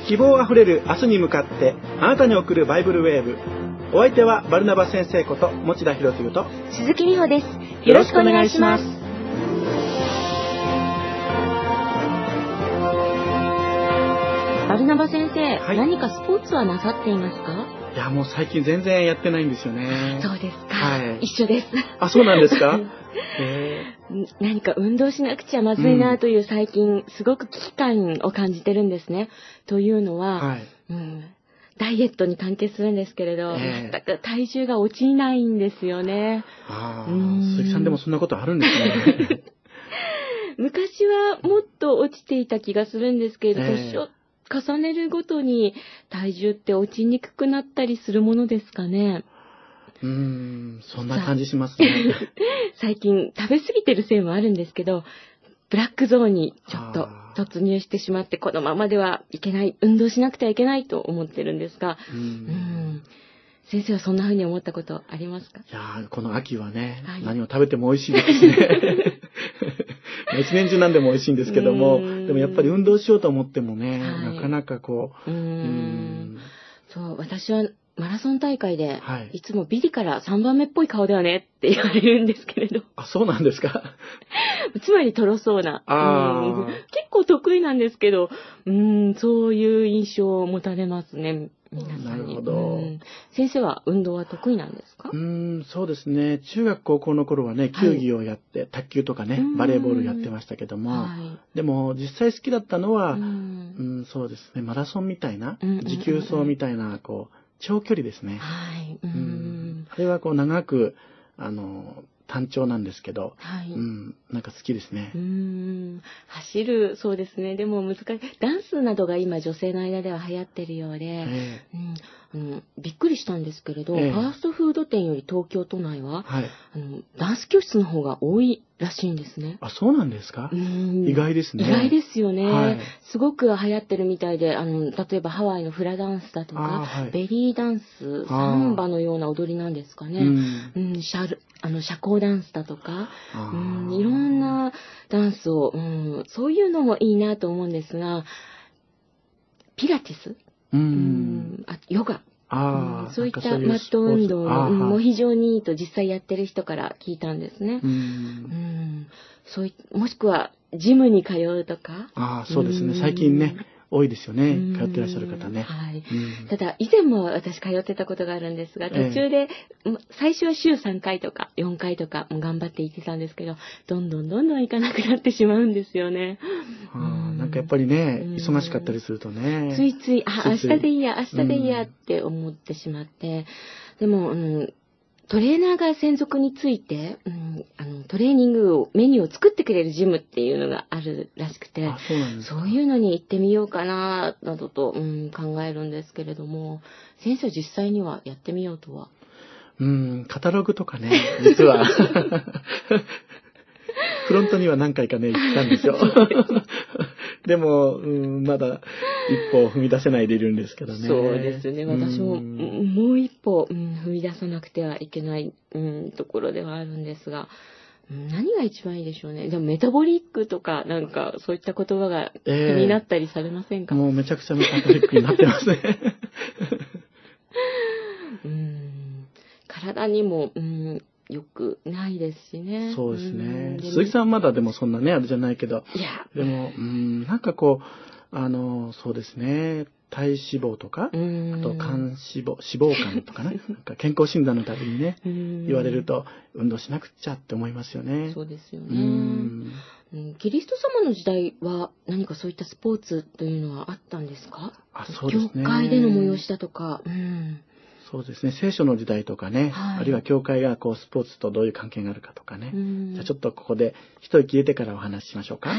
希望あふれる明日に向かってあなたに送るバイブルウェーブ。お相手はバルナバ先生こと持田博次と鈴木美穂です。よろしくお願いします。バルナバ先生、 はい、 何かスポーツはなさっていますか？ いや、もう最近全然やってないんですよね。 そうですか。 はい、 一緒です。 あ、そうなんですか？ 何か運動しなくちゃまずいなという最近、すごく危機感を感じてるんですね。というのは、ダイエットに関係するんですけれど、全く体重が落ちないんですよね。 鈴木さんでもそんなことあるんですね。 昔はもっと落ちていた気がするんですけれど、年を重ねるごとに体重って落ちにくくなったりするものですかね。 そんな感じしますね。 最近食べ過ぎてるせいもあるんですけど、ブラックゾーンにちょっと突入してしまって、このままではいけない、運動しなくてはいけないと思ってるんですが、先生はそんな風に思ったことありますか？ いや、この秋はね、何を食べても美味しいですね。一年中何でも美味しいんですけども、でもやっぱり運動しようと思ってもね、なかなかこう、 そう、私はマラソン大会で、いつもビリから3番目っぽい顔だよねって言われるんですけれど。 あ、そうなんですか？ つまりとろそうな。結構得意なんですけど、そういう印象を持たれますね。皆さんに。 なるほど。 先生は運動は得意なんですか？ そうですね。中学高校の頃はね、球技をやって、卓球とかね、バレーボールやってましたけども、でも実際好きだったのは、そうですね、マラソンみたいな、持久走みたいな、こう、長距離ですね。あれはこう長く、単調なんですけど、なんか好きですね。 走る、そうですね。でも難しい。ダンスなどが今女性の間では流行ってるようで、びっくりしたんですけれど、ファーストフード店より東京都内は、ダンス教室の方が多いらしいんですね。 あ、そうなんですか？意外ですね。 意外ですよね。すごく流行ってるみたいで、例えばハワイのフラダンスだとか、ベリーダンス、サンバのような踊りなんですかね。社交ダンスだとか、いろんなダンスを、そういうのもいいなと思うんですが、ピラティス、ヨガ、そういったマット運動も非常にいいと実際やってる人から聞いたんですね。もしくはジムに通うとか。 そうですね。最近ね、多いですよね。通ってらっしゃる方ね。 ただ、以前も私通ってたことがあるんですが、途中で、最初は週3回とか4回とかも頑張って行ってたんですけど、どんどん行かなくなってしまうんですよね。 なんかやっぱりね、忙しかったりするとね。 ついつい、明日でいいやって思ってしまって、でも、トレーナーが専属について、トレーニングメニューを作ってくれるジムっていうのがあるらしくて、そういうのに行ってみようかな、などと、考えるんですけれども、先生は実際にはやってみようとは？ カタログとかね、実は。フロントには何回かね、行ったんですよ。でも、まだ一歩踏み出せないでいるんですけどね。 そうですね。私ももう一歩、踏み出さなくてはいけない、ところではあるんですが、何が一番いいでしょうね。でもメタボリックとか、なんかそういった言葉が気になったりされませんか？ もうめちゃくちゃメタボリックになってますね。 体にも、よくないですしね。 そうですね。鈴木さんはまだでもそんなね、あれじゃないけど。でも、なんかこう、そうですね。体脂肪とか、あと脂肪肝とかね。なんか健康診断のたびにね、言われると、運動しなくちゃって思いますよね。 そうですよね。キリスト様の時代は何かそういったスポーツというのはあったんですか？ そうですね。 教会での催しだとか。 そうですね。聖書の時代とかね、あるいは教会がこうスポーツとどういう関係があるかとかね。じゃあちょっとここで一息入れてからお話ししましょうか。 はい。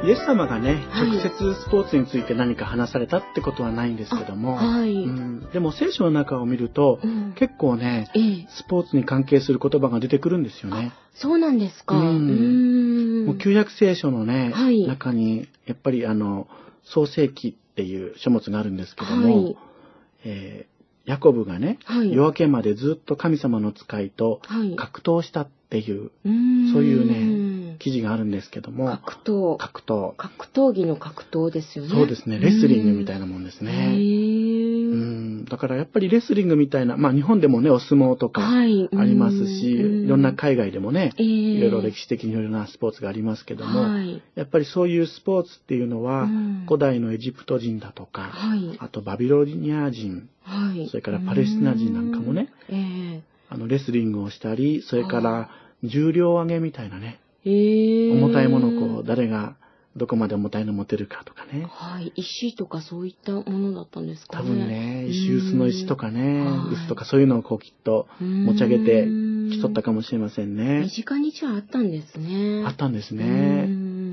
イエス様がね、直接スポーツについて何か話されたってことはないんですけども、でも聖書の中を見ると、結構ね、スポーツに関係する言葉が出てくるんですよね。 そうなんですか。 もう旧約聖書のね、中に、やっぱり創世記っていう書物があるんですけども、ヤコブがね、夜明けまでずっと神様の使いと格闘したっていう、そういうね、記事があるんですけども。格闘技の格闘ですよね。 そうですね。レスリングみたいなもんですね。だからやっぱりレスリングみたいな、日本でもね、お相撲とかありますし、いろんな海外でもね、いろいろ歴史的にいろいろなスポーツがありますけども、やっぱりそういうスポーツっていうのは、古代のエジプト人だとか、あとバビロニア人、それからパレスチナ人なんかもね、レスリングをしたり、それから重量上げみたいなね、重たいものを誰がどこまで重たいの持てるかとかね。 石とかそういったものだったんですかね。 多分ね、薄の石とかね、薄とかそういうのをきっと持ち上げて競ったかもしれませんね。 身近にじゃあったんですね。 あったんですね。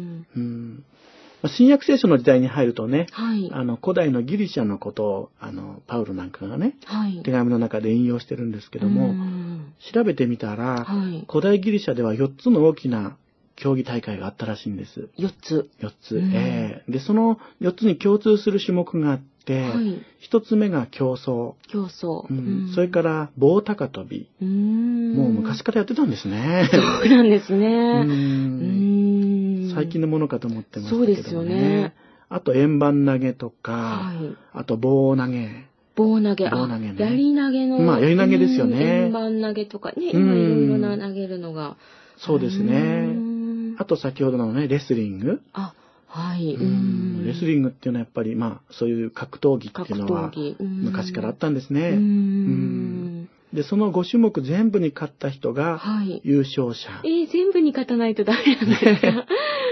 新約聖書の時代に入るとね、古代のギリシャのことをパウロなんかがね、手紙の中で引用してるんですけども、調べてみたら、古代ギリシャでは4つの大きな競技大会があったらしいんです。 4つ。 で、その4つに共通する種目があって、1つ目が競争。それから棒高跳び。もう昔からやってたんですね。 そうなんですね。 最近のものかと思ってましたけどね。そうですよね。あと円盤投げとか、あと棒投げ。 棒投げ。やり投げの。 やり投げですよね。 円盤投げとかね、今いろいろな投げるのが。 そうですね。あと先ほどのね、レスリング。レスリングっていうのはやっぱりそういう格闘技っていうのは昔からあったんですね。で、その5種目全部に勝った人が優勝者。 全部に勝たないとダメなんですか。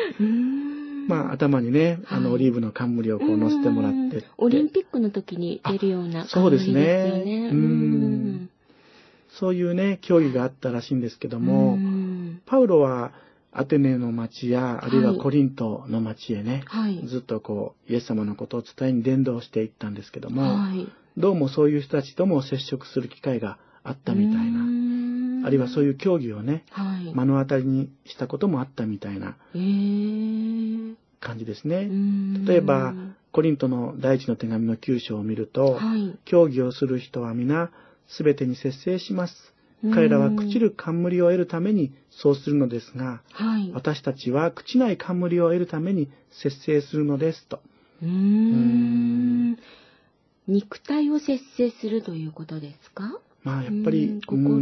頭にね、オリーブの冠を乗せてもらって。 オリンピックの時に出るような冠ですよね。 そういうね、競技があったらしいんですけども、パウロはアテネの町や、あるいはコリントの町へね、ずっとイエス様のことを伝えに伝道していったんですけども、どうもそういう人たちとも接触する機会があったみたいな、あるいはそういう競技をね、目の当たりにしたこともあったみたいな感じですね。例えば、コリントの第一の手紙の9章を見ると、競技をする人は皆、すべてに節制します。彼らは朽ちる冠を得るためにそうするのですが、私たちは朽ちない冠を得るために節制するのですと。 肉体を節制するということですか？ やっぱり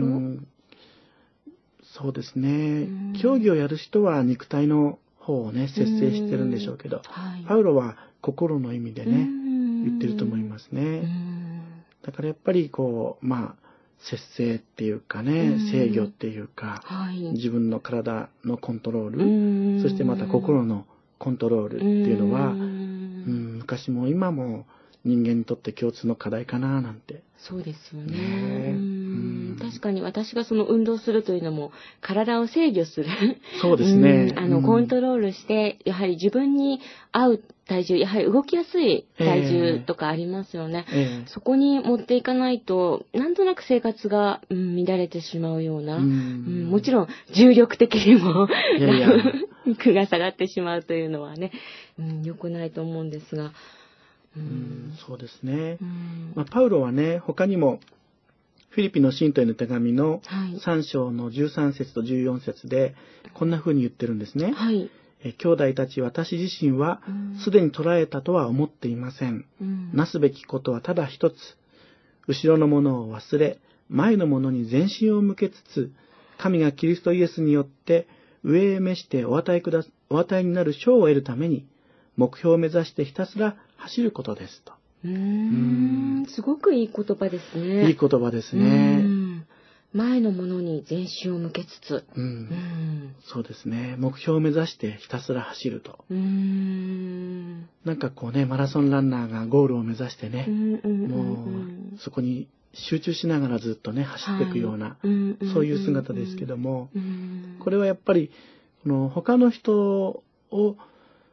そうですね。競技をやる人は肉体の方をね、節制してるんでしょうけど、パウロは心の意味でね、言ってると思いますね。だからやっぱり節制っていうかね、制御っていうか、自分の体のコントロール、そしてまた心のコントロールっていうのは、昔も今も人間にとって共通の課題かななんて。 そうですよね。確かに私がその運動するというのも体を制御する。 そうですね。 コントロールして、やはり自分に合う体重、やはり動きやすい体重とかありますよね。そこに持っていかないと、なんとなく生活が、乱れてしまうような。もちろん重力的にも肉が下がってしまうというのはね、良くないと思うんですが。 そうですね。パウロはね、他にもフィリピの信徒への手紙の3章の13節と14節でこんな風に言ってるんですね。兄弟たち、私自身はすでに捉えたとは思っていません。なすべきことはただ一つ。後ろのものを忘れ、前のものに全身を向けつつ、神がキリストイエスによって上へ召してお与えになる賞を得るために、目標を目指してひたすら走ることですと。 すごくいい言葉ですね。 いい言葉ですね。 前のものに全身を向けつつ。 そうですね。目標を目指してひたすら走ると。なんかマラソンランナーがゴールを目指してね、もうそこに集中しながらずっとね、走っていくような、そういう姿ですけども、これはやっぱり、他の人を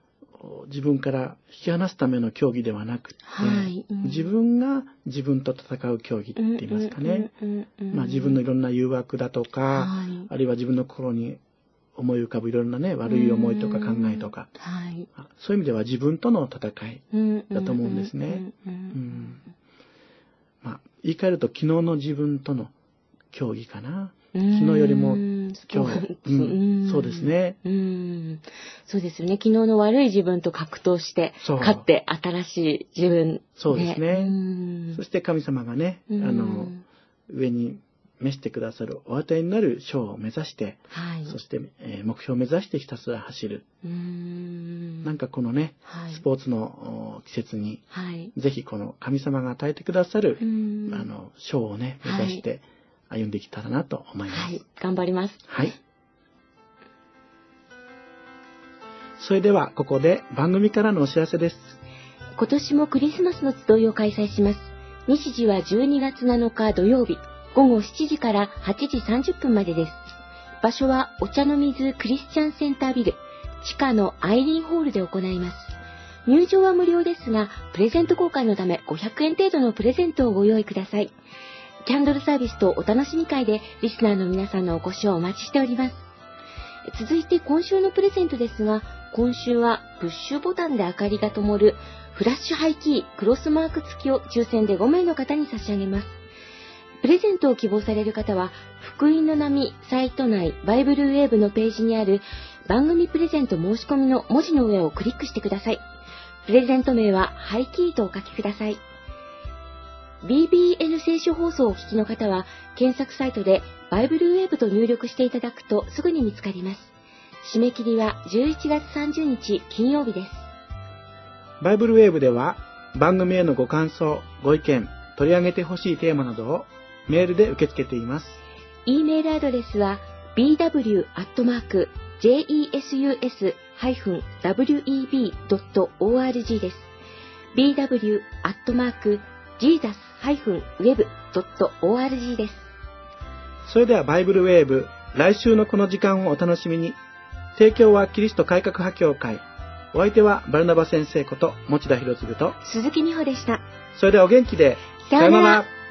自分から引き離すための競技ではなくて、自分が自分と戦う競技って言いますかね。自分のいろんな誘惑だとか、あるいは自分の心に思い浮かぶいろんなね、悪い思いとか考えとか、そういう意味では自分との戦いだと思うんですね。言い換えると昨日の自分との競技かな。昨日よりも今日、そうですね。 そうですよね。昨日の悪い自分と格闘して勝って新しい自分、 そうですね。そして神様がね、上に召してくださるお与えになる賞を目指して、そして、目標を目指してひたすら走る。なんかこのね、スポーツの季節に、ぜひこの神様が与えてくださる賞をね、目指して歩んできたらなと思います。 頑張ります。 それではここで番組からのお知らせです。 今年もクリスマスの集いを開催します。日時は12月7日土曜日、午後7時から8時30分までです。場所はお茶の水クリスチャンセンタービル、地下のアイリンホールで行います。入場は無料ですが、プレゼント交換のため500円程度のプレゼントをご用意ください。キャンドルサービスとお楽しみ会でリスナーの皆さんのお越しをお待ちしております。続いて今週のプレゼントですが、今週はプッシュボタンで明かりが灯るフラッシュハイキークロスマーク付きを抽選で5名の方に差し上げます。プレゼントを希望される方は、福音の波サイト内バイブルウェーブのページにある番組プレゼント申し込みの文字の上をクリックしてください。プレゼント名はハイキーとお書きください。BBN 聖書放送をお聞きの方は、検索サイトでバイブルウェーブと入力していただくとすぐに見つかります。締め切りは11月30日金曜日です。 バイブルウェーブでは番組へのご感想、ご意見、取り上げてほしいテーマなどをメールで受け付けています。 e メールアドレスは bw@jesus-web.org です。bw@jesus-web.org です。 それではバイブルウェーブ、来週のこの時間をお楽しみに。提供はキリスト改革派教会。お相手はバルナバ先生こと持田博次と鈴木美穂でした。 それではお元気で。 さようなら。